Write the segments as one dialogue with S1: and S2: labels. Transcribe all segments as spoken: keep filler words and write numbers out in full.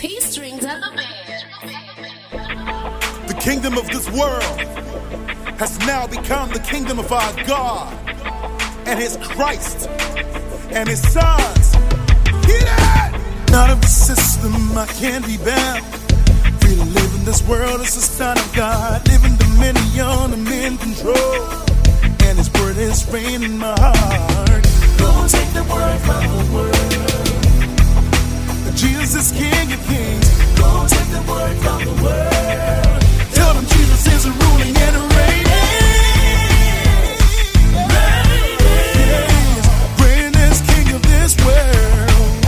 S1: T-Strings and the band.
S2: The kingdom of this world has now become the kingdom of our God and His Christ and His sons. Hear that? Not of the system, I can't be bound. Free to live in this world as a son of God, living dominion and in control. And His word is reign in my heart. Go take the word from the world. Jesus is King of Kings. Go take the word from the world. Tell them Jesus is ruling and reigning. Yes, reigning as King of this world.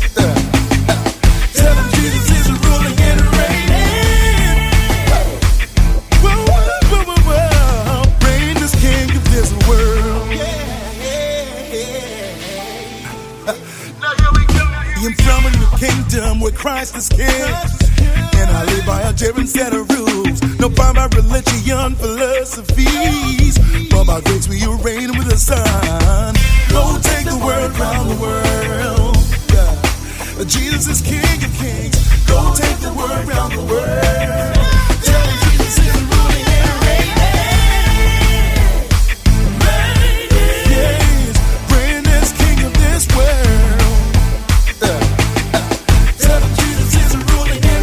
S2: Tell them Jesus is ruling and reigning. Whoa, whoa, whoa, whoa, whoa. Reigning as King of this world. Yeah, yeah, yeah. Now here we go. I'm from a new kingdom where Christ is King. And I live by a different set of rules. No by my religion, philosophies. But by grace we are reigning with the Son. Go take the world around the world. Yeah. Jesus is King of Kings. Go take the world around the world. Tell me Jesus is ruling and reigning. Yes, reigning as King of this world. Tell them Jesus is ruling and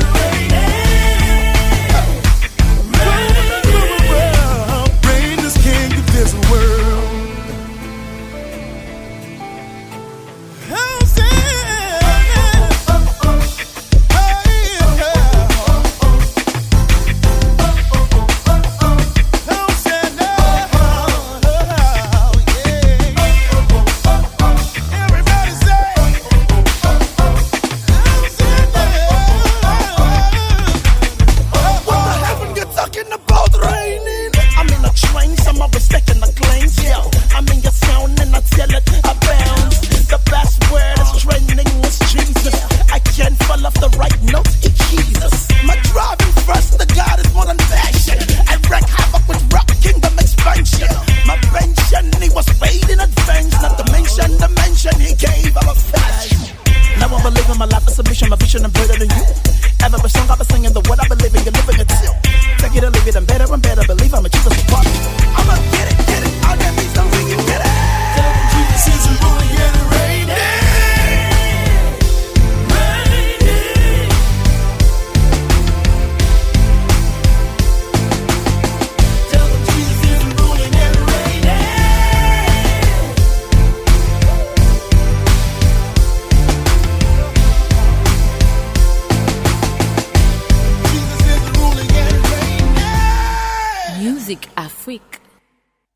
S1: Music Afrique.